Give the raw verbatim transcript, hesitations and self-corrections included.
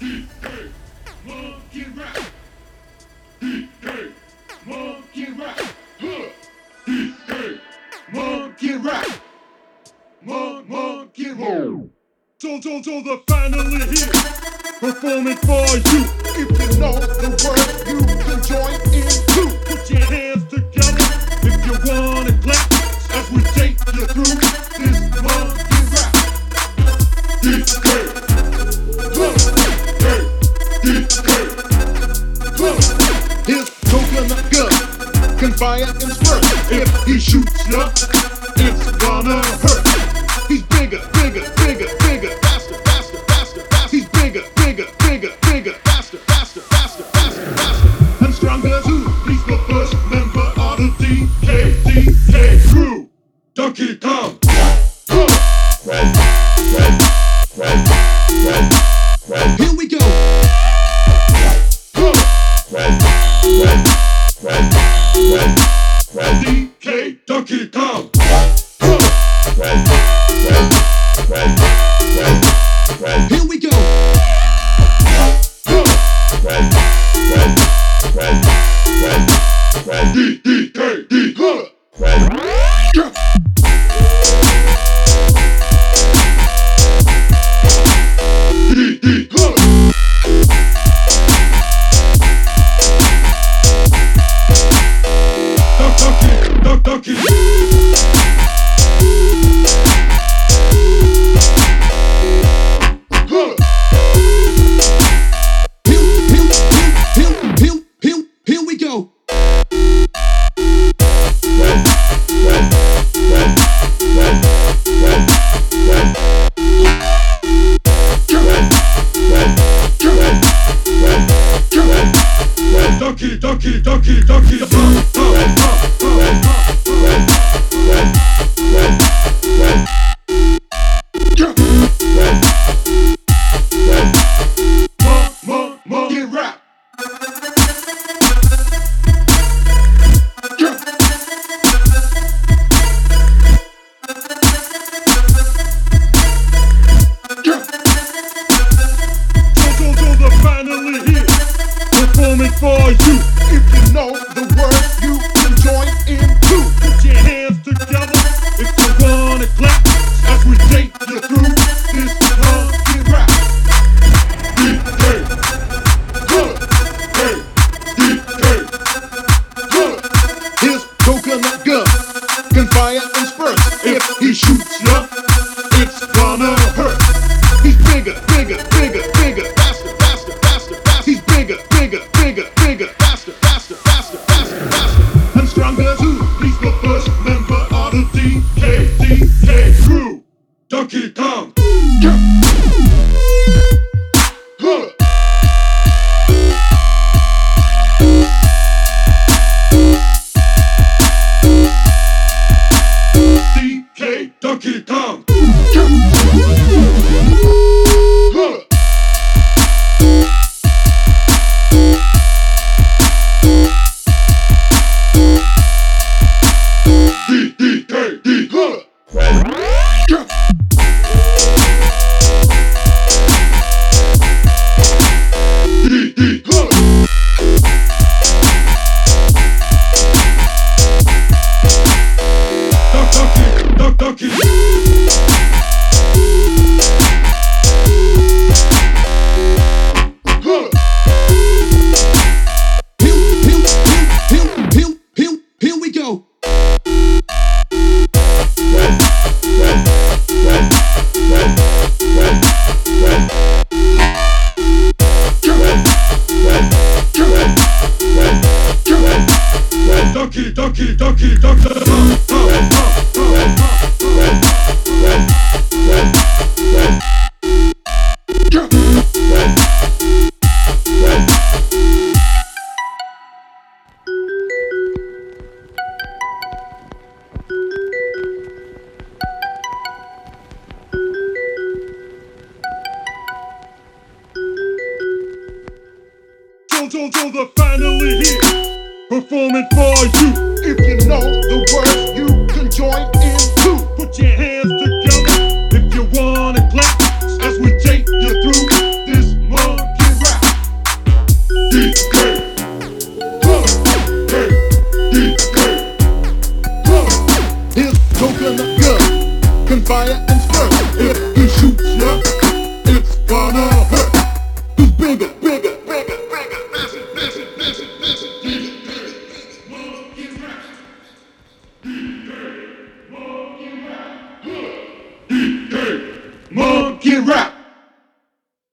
Monkey rap. D J Monkey rap. Huh. D J Monkey rap. Mon Monkey rap. So, so, so the finally here, performing for you. If you know the word, you can join in too. Put your hands together if you wanna clap as we take you through this monkey rap. D J, hey, D J, his coconut gun can fire and spurt. If he shoots ya, it's gonna hurt. He's bigger, bigger, bigger, bigger, faster, faster, faster, faster. He's bigger, bigger, bigger, bigger, faster, faster, faster, faster, faster. And stronger too. He's the first member of the D K D K crew. Donkey Kong. Huh. Red, red, red, red, red. Here we go. Huh. Red, red, red, red, red. D K Donkey Kong. Red, red, red, red, red. Here we go. Red, red, red, red, red. D D K D. Huh. Red. Yeah. D D. Huh. Donkey, Donkey, Donkey. Here we go. Red, red, red, red, red, red. Red, red, red, red, red, red. Donkey, donkey, donkey, donkey. Red, red, red, red, red, red. Red, red. Mon, mon, monkey rap. Finally here, performing for you. If you know the word, you can join in too. Put your hands together if you wanna clap as we take you through this monkey rap. D J, good, hey, D J, good. His coconut gun can fire and spurt. If he shoots ya, it's gonna hurt. He's bigger, bigger, bigger, bigger, faster, faster, faster, faster. He's bigger, bigger, bigger, bigger, faster, faster, faster, faster, faster. And stronger too. He's the first member of the D K D K crew. Donkey Kong. Yeah. Huh. D K Donkey Kong. Huh. D D K D. Huh. Red. Yeah. D D. Huh. Duck, ducky, duck, ducky. Huh. Here, here, here, here, here, here we go. Red, red, red, red, red, red. Red, red, red, red, red, red. Ducky, ducky, ducky, ducky. Red, red, red, red, red, red. Yeah. Red, red. So, so, so the finally here, performing for you. If you know the word, you can join in too. Put your hands together if you wanna clap as we take you through this monkey get rap.